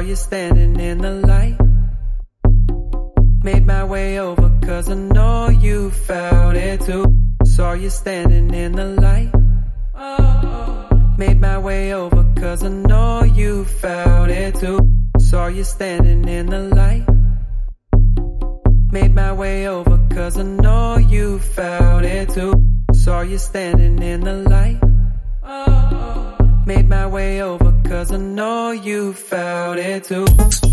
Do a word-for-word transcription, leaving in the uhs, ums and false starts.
you standing in the light. Made my way over cause I know you felt it too. Saw you standing in the light. Made my way over cause I know you felt it too. Saw you standing in the light. Made my way over cause I know you felt it too. Saw you standing in the light. Made my way over cause I know you felt it too.